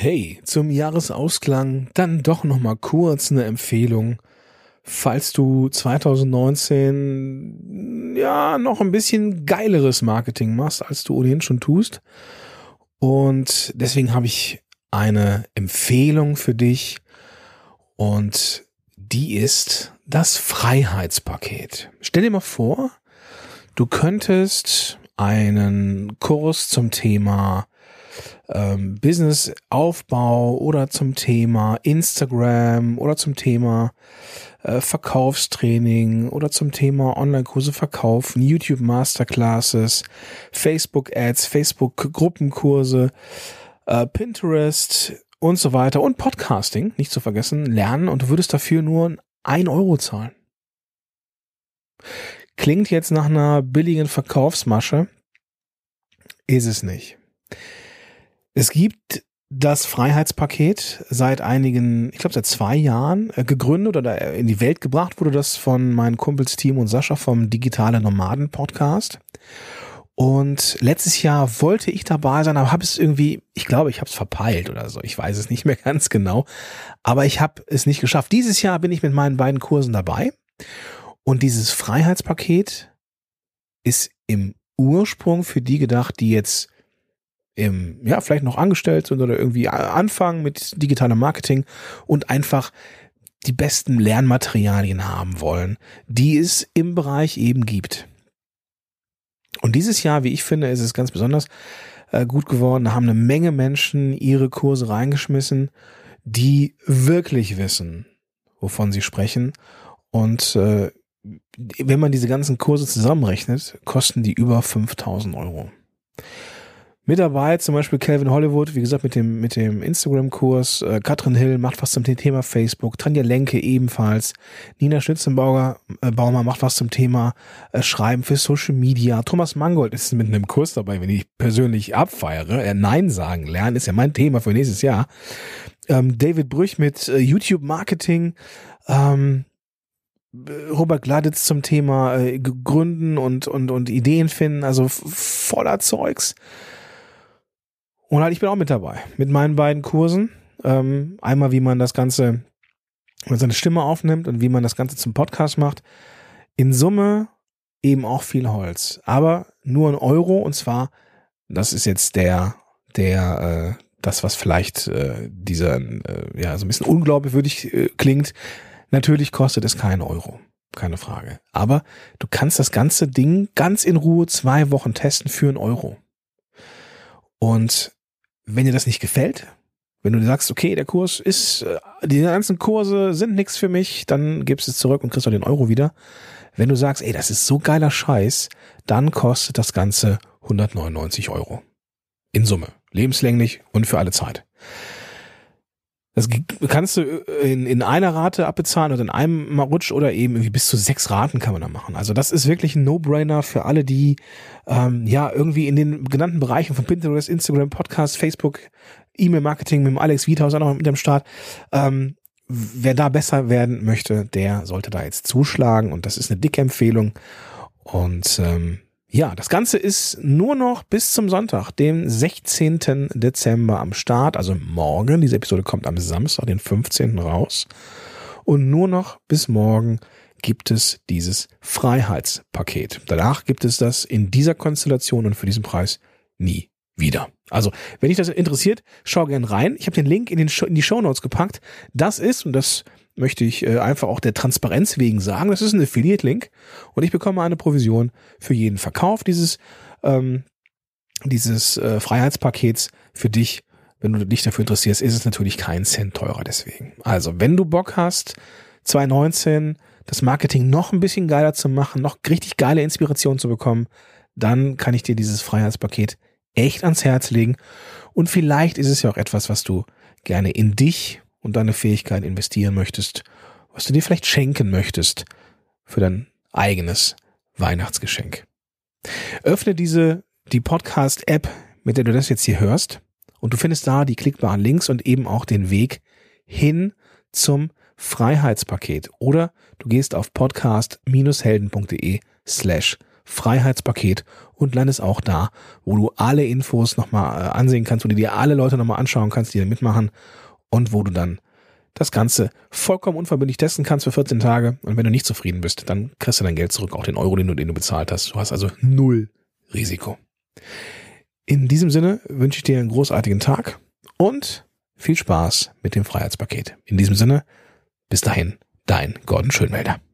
Hey, zum Jahresausklang dann doch nochmal kurz eine Empfehlung. Falls du 2019 ja noch ein bisschen geileres Marketing machst, als du ohnehin schon tust. Und deswegen habe ich eine Empfehlung für dich und die ist das Freiheitspaket. Stell dir mal vor, du könntest einen Kurs zum Thema Businessaufbau oder zum Thema Instagram oder zum Thema Verkaufstraining oder zum Thema Online-Kurse verkaufen, YouTube Masterclasses, Facebook Ads, Facebook Gruppenkurse, Pinterest und so weiter und Podcasting, nicht zu vergessen, lernen und du würdest dafür nur 1 Euro zahlen. Klingt jetzt nach einer billigen Verkaufsmasche, ist es nicht. Es gibt das Freiheitspaket seit einigen, ich glaube seit 2 Jahren gegründet oder in die Welt gebracht wurde das von meinen Kumpels Timo und Sascha vom Digitale Nomaden Podcast. Und letztes Jahr wollte ich dabei sein, aber habe es irgendwie, ich glaube, ich habe es verpeilt oder so. Ich weiß es nicht mehr ganz genau, aber ich habe es nicht geschafft. Dieses Jahr bin ich mit meinen beiden Kursen dabei und dieses Freiheitspaket ist im Ursprung für die gedacht, die jetzt vielleicht noch angestellt sind oder irgendwie anfangen mit digitalem Marketing und einfach die besten Lernmaterialien haben wollen, die es im Bereich eben gibt. Und dieses Jahr, wie ich finde, ist es ganz besonders gut geworden. Da haben eine Menge Menschen ihre Kurse reingeschmissen, die wirklich wissen, wovon sie sprechen. Und wenn man diese ganzen Kurse zusammenrechnet, kosten die über 5.000 Euro. Mit dabei zum Beispiel Calvin Hollywood, wie gesagt, mit dem Instagram-Kurs, Katrin Hill macht was zum Thema Facebook, Tanja Lenke ebenfalls, Nina Schnitzenbaumer macht was zum Thema Schreiben für Social Media, Thomas Mangold ist mit einem Kurs dabei, wenn ich persönlich abfeiere, Nein sagen lernen, ist ja mein Thema für nächstes Jahr, David Brüch mit YouTube Marketing, Robert Gladitz zum Thema Gründen und Ideen finden, also voller Zeugs. Und halt, ich bin auch mit dabei, mit meinen beiden Kursen. Einmal, wie man das Ganze, wie man seine Stimme aufnimmt und wie man das Ganze zum Podcast macht. In Summe eben auch viel Holz, aber nur 1 Euro und zwar, das ist jetzt das, was vielleicht so ein bisschen unglaubwürdig klingt. Natürlich kostet es keinen Euro, keine Frage. Aber du kannst das ganze Ding ganz in Ruhe 2 Wochen testen für 1 Euro. Und wenn dir das nicht gefällt, wenn du sagst, okay, der Kurs ist, die ganzen Kurse sind nichts für mich, dann gibst du es zurück und kriegst auch den Euro wieder. Wenn du sagst, ey, das ist so geiler Scheiß, dann kostet das Ganze 199 Euro. In Summe. Lebenslänglich und für alle Zeit. Das kannst du in einer Rate abbezahlen oder in einem Rutsch oder eben irgendwie bis zu 6 Raten kann man da machen. Also das ist wirklich ein No-Brainer für alle, die irgendwie in den genannten Bereichen von Pinterest, Instagram, Podcast, Facebook, E-Mail-Marketing mit dem Alex Wiethaus auch noch mit am Start. Wer da besser werden möchte, der sollte da jetzt zuschlagen und das ist eine dicke Empfehlung. Und das Ganze ist nur noch bis zum Sonntag, dem 16. Dezember am Start, also morgen. Diese Episode kommt am Samstag, den 15. raus. Und nur noch bis morgen gibt es dieses Freiheitspaket. Danach gibt es das in dieser Konstellation und für diesen Preis nie wieder. Also, wenn dich das interessiert, schau gern rein. Ich habe den Link in die Shownotes gepackt. Das ist, und das möchte ich einfach auch der Transparenz wegen sagen, das ist ein Affiliate-Link und ich bekomme eine Provision für jeden Verkauf dieses Freiheitspakets für dich. Wenn du dich dafür interessierst, ist es natürlich kein Cent teurer deswegen. Also, wenn du Bock hast, 2019 das Marketing noch ein bisschen geiler zu machen, noch richtig geile Inspiration zu bekommen, dann kann ich dir dieses Freiheitspaket echt ans Herz legen und vielleicht ist es ja auch etwas, was du gerne in dich und deine Fähigkeit investieren möchtest, was du dir vielleicht schenken möchtest für dein eigenes Weihnachtsgeschenk. Öffne die Podcast-App, mit der du das jetzt hier hörst und du findest da die klickbaren Links und eben auch den Weg hin zum Freiheitspaket oder du gehst auf podcast-helden.de Freiheitspaket und landest auch da, wo du alle Infos nochmal ansehen kannst, wo du dir alle Leute nochmal anschauen kannst, die da mitmachen und wo du dann das Ganze vollkommen unverbindlich testen kannst für 14 Tage. Und wenn du nicht zufrieden bist, dann kriegst du dein Geld zurück, auch den Euro, den du bezahlt hast. Du hast also 0 Risiko. In diesem Sinne wünsche ich dir einen großartigen Tag und viel Spaß mit dem Freiheitspaket. In diesem Sinne, bis dahin, dein Gordon Schönwälder.